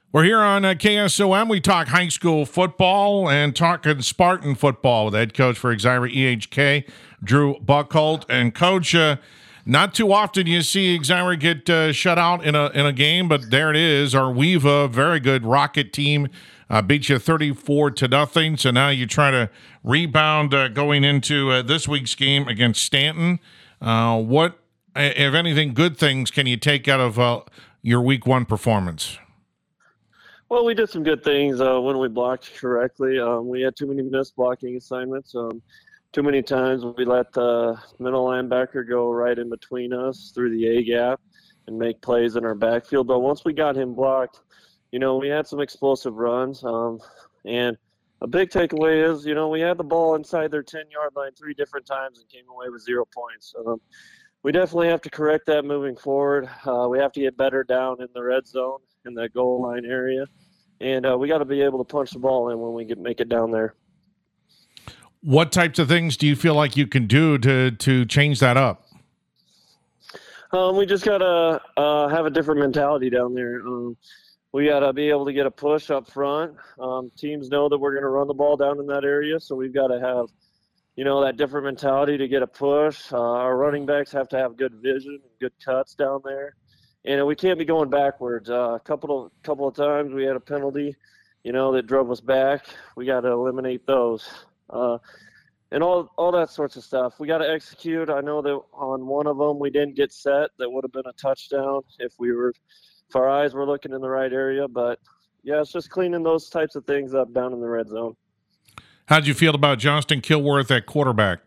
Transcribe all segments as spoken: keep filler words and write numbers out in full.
We're here on uh, K S O M. We talk high school football and talking Spartan football with head coach for Exira E H K, Drew Buckholt. And coach, uh, not too often you see Exira get uh, shut out in a in a game, but there it is. Arweva, very good Rocket team, uh, beat you thirty-four to nothing. So now you try to rebound uh, going into uh, this week's game against Stanton. Uh, what, if anything, good things can you take out of uh, your week one performance? Well, we did some good things uh, when we blocked correctly. Um, we had too many missed blocking assignments. Um, too many times we let the middle linebacker go right in between us through the A gap and make plays in our backfield. But once we got him blocked, you know, we had some explosive runs. Um, and a big takeaway is, you know, we had the ball inside their ten-yard line three different times and came away with zero points. Um, we definitely have to correct that moving forward. Uh, we have to get better down in the red zone in that goal line area. And uh, we got to be able to punch the ball in when we get make it down there. What types of things do you feel like you can do to to change that up? Um, we just got to uh, have a different mentality down there. Um, we got to be able to get a push up front. Um, teams know that we're going to run the ball down in that area, so we've got to have, you know, that different mentality to get a push. Uh, our running backs have to have good vision and good cuts down there. And we can't be going backwards. Uh, a couple of couple of times we had a penalty, you know, that drove us back. We got to eliminate those, uh, and all all that sorts of stuff. We got to execute. I know that on one of them we didn't get set. That would have been a touchdown if we were, if our eyes were looking in the right area. But yeah, it's just cleaning those types of things up down in the red zone. How'd you feel about Johnston Kilworth at quarterback?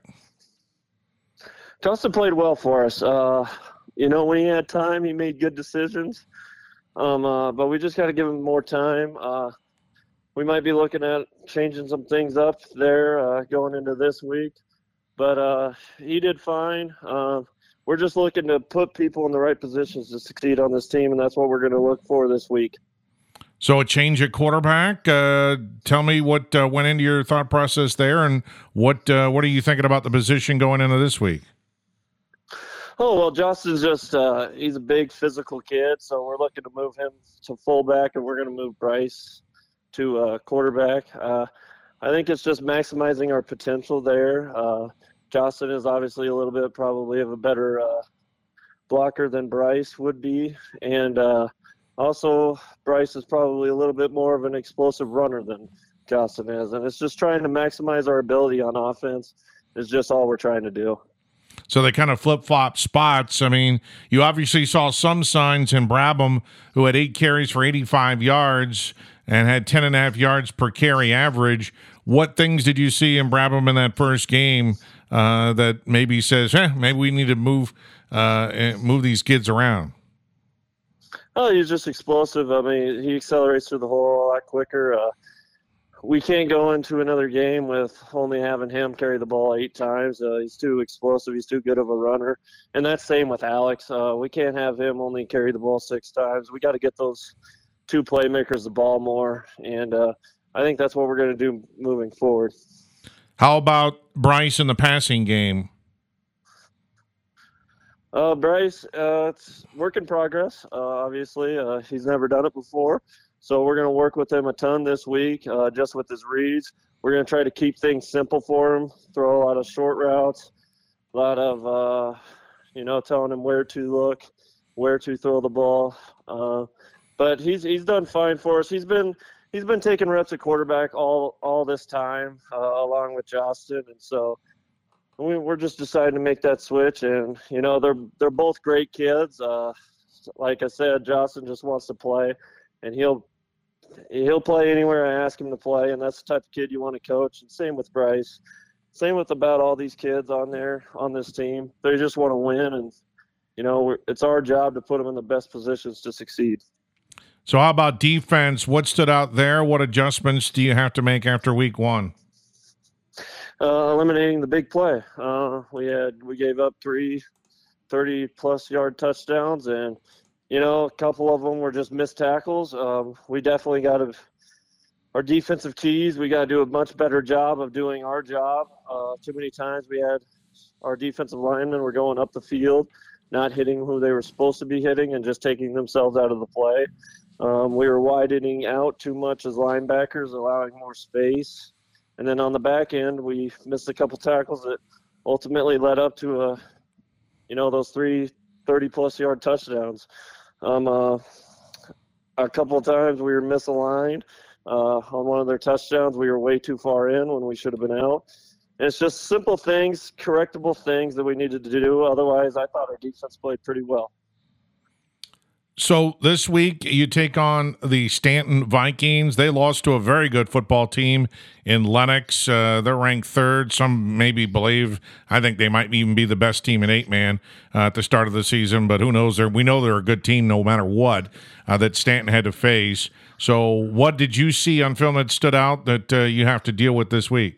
Johnston played well for us. Uh, You know, when he had time, he made good decisions. Um, uh, but we just got to give him more time. Uh, we might be looking at changing some things up there uh, going into this week. But uh, he did fine. Uh, we're just looking to put people in the right positions to succeed on this team, and that's what we're going to look for this week. So a change at quarterback. Uh, tell me what uh, went into your thought process there, and what uh, what are you thinking about the position going into this week? Oh, well, Justin's just uh, – he's a big physical kid, so we're looking to move him to fullback, and we're going to move Bryce to uh, quarterback. Uh, I think it's just maximizing our potential there. Uh, Justin is obviously a little bit probably of a better uh, blocker than Bryce would be, and uh, also Bryce is probably a little bit more of an explosive runner than Justin is, and it's just trying to maximize our ability on offense is just all we're trying to do. So they kind of flip-flop spots. I mean, you obviously saw some signs in Brabham, who had eight carries for eighty-five yards and had ten and a half yards per carry average. What things did you see in Brabham in that first game uh, that maybe says, eh, maybe we need to move uh, move these kids around? Oh, he's just explosive. I mean, he accelerates through the hole a lot quicker. Uh, we can't go into another game with only having him carry the ball eight times. Uh, he's too explosive. He's too good of a runner. And that's same with Alex. Uh, we can't have him only carry the ball six times. We got to get those two playmakers the ball more. And uh, I think that's what we're going to do moving forward. How about Bryce in the passing game? Uh, Bryce, uh, it's work in progress, uh, obviously. Uh, he's never done it before. So we're going to work with him a ton this week, uh, just with his reads. We're going to try to keep things simple for him, throw a lot of short routes, a lot of, uh, you know, telling him where to look, where to throw the ball. Uh, but he's he's done fine for us. He's been he's been taking reps at quarterback all all this time, uh, along with Justin, and so we, we're just deciding to make that switch. And you know, they're they're both great kids. Uh, like I said, Justin just wants to play, and he'll. He'll play anywhere I ask him to play, and that's the type of kid you want to coach. And same with Bryce. Same with about all these kids on there, on this team. They just want to win, and, you know, we're, it's our job to put them in the best positions to succeed. So how about defense? What stood out there? What adjustments do you have to make after week one? Uh, eliminating the big play. Uh, we had we gave up three thirty-plus yard touchdowns, and – you know, a couple of them were just missed tackles. Um, we definitely got to – our defensive keys, we got to do a much better job of doing our job. Uh, too many times we had our defensive linemen were going up the field, not hitting who they were supposed to be hitting and just taking themselves out of the play. Um, we were widening out too much as linebackers, allowing more space. And then on the back end, we missed a couple tackles that ultimately led up to a, you know, those three thirty-plus yard touchdowns. Um, uh, a couple of times we were misaligned. Uh, on one of their touchdowns, we were way too far in when we should have been out. And it's just simple things, correctable things that we needed to do. Otherwise, I thought our defense played pretty well. So this week you take on the Stanton Vikings. They lost to a very good football team in Lenox. Uh, they're ranked third. Some maybe believe, I think they might even be the best team in eight-man uh, at the start of the season, but who knows? They're, we know they're a good team no matter what uh, that Stanton had to face. So what did you see on film that stood out that uh, you have to deal with this week?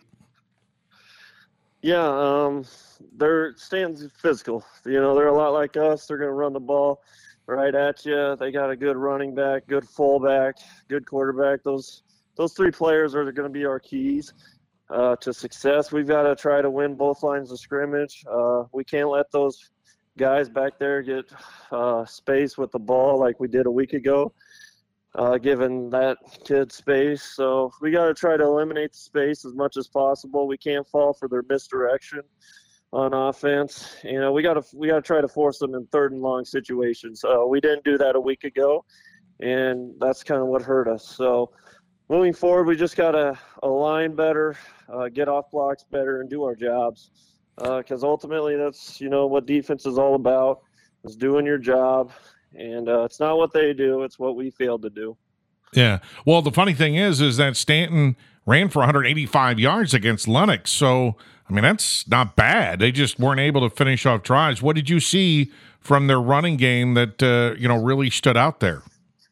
Yeah, um, they're Stanton's physical. You know, they're a lot like us. They're going to run the ball right at you. They got a good running back, good fullback, good quarterback. Those those three players are going to be our keys uh, to success. We've got to try to win both lines of scrimmage. Uh, we can't let those guys back there get uh, space with the ball like we did a week ago, uh, giving that kid space. So we got to try to eliminate the space as much as possible. We can't fall for their misdirection on offense. You know, we got to we got to try to force them in third and long situations. Uh, we didn't do that a week ago, and that's kind of what hurt us. So moving forward, we just got to align better, uh, get off blocks better, and do our jobs. Because uh, ultimately, that's you know what defense is all about, is doing your job. And uh, it's not what they do; it's what we failed to do. Yeah. Well, the funny thing is, is that Stanton ran for one hundred eighty-five yards against Lenox. So, I mean, that's not bad. They just weren't able to finish off drives. What did you see from their running game that, uh, you know, really stood out there?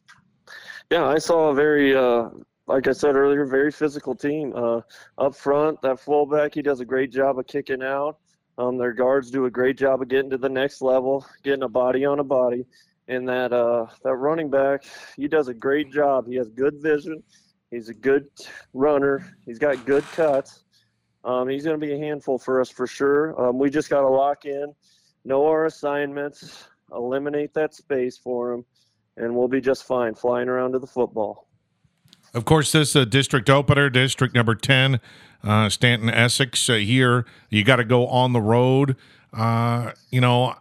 Yeah, I saw a very, uh, like I said earlier, very physical team. Uh, up front, that fullback, he does a great job of kicking out. Um, their guards do a great job of getting to the next level, getting a body on a body. And that uh, that running back, he does a great job. He has good vision. He's a good runner. He's got good cuts. Um, he's going to be a handful for us for sure. Um, we just got to lock in, know our assignments, eliminate that space for him, and we'll be just fine flying around to the football. Of course, this uh, district opener, district number ten, uh, Stanton Essex uh, here. You got to go on the road. Uh, you know,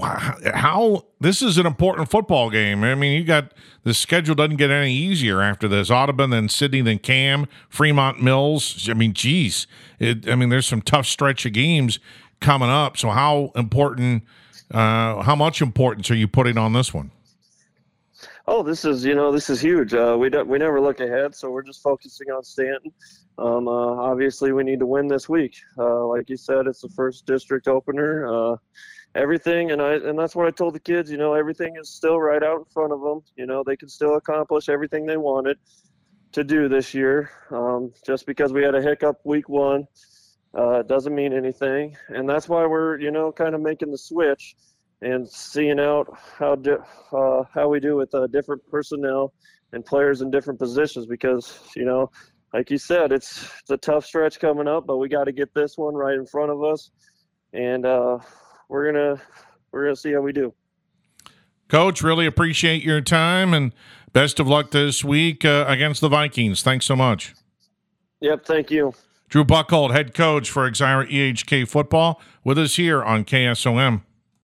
how this is an important football game. I mean, you got the schedule doesn't get any easier after this. Audubon, then Sidney, then Cam, Fremont Mills. I mean, geez, it, I mean, there's some tough stretch of games coming up. So how important, uh, how much importance are you putting on this one? Oh, this is, you know, this is huge. Uh, we don't, we never look ahead, so we're just focusing on Stanton. Um, uh, obviously, we need to win this week. Uh, like you said, it's the first district opener. Uh, everything, and I and that's what I told the kids. You know, everything is still right out in front of them. You know, they can still accomplish everything they wanted to do this year. Um, just because we had a hiccup week one uh, doesn't mean anything, and that's why we're, you know, kind of making the switch and seeing out how di- uh, how we do with uh, different personnel and players in different positions. Because, you know, like you said, it's it's a tough stretch coming up, but we got to get this one right in front of us, and uh, we're gonna we're gonna see how we do. Coach, really appreciate your time, and best of luck this week uh, against the Vikings. Thanks so much. Yep, thank you. Drew Buckhold, head coach for Exira E H K football, with us here on K S O M.